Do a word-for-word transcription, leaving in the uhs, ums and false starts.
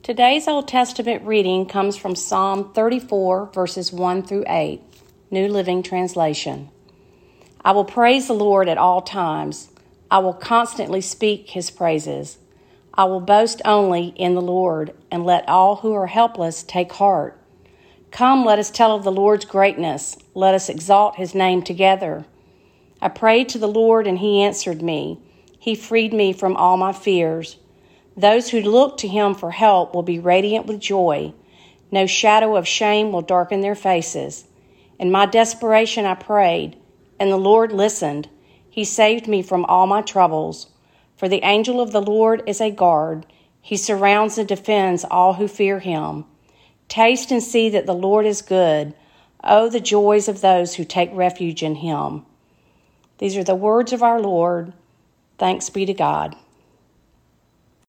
Today's Old Testament reading comes from Psalm thirty-four, verses one through eight, New Living Translation. I will praise the Lord at all times. I will constantly speak his praises. I will boast only in the Lord, and let all who are helpless take heart. Come, let us tell of the Lord's greatness. Let us exalt his name together. I prayed to the Lord, and he answered me. He freed me from all my fears. Those who look to him for help will be radiant with joy. No shadow of shame will darken their faces. In my desperation I prayed, and the Lord listened. He saved me from all my troubles. For the angel of the Lord is a guard. He surrounds and defends all who fear him. Taste and see that the Lord is good. Oh, the joys of those who take refuge in him. These are the words of our Lord. Thanks be to God.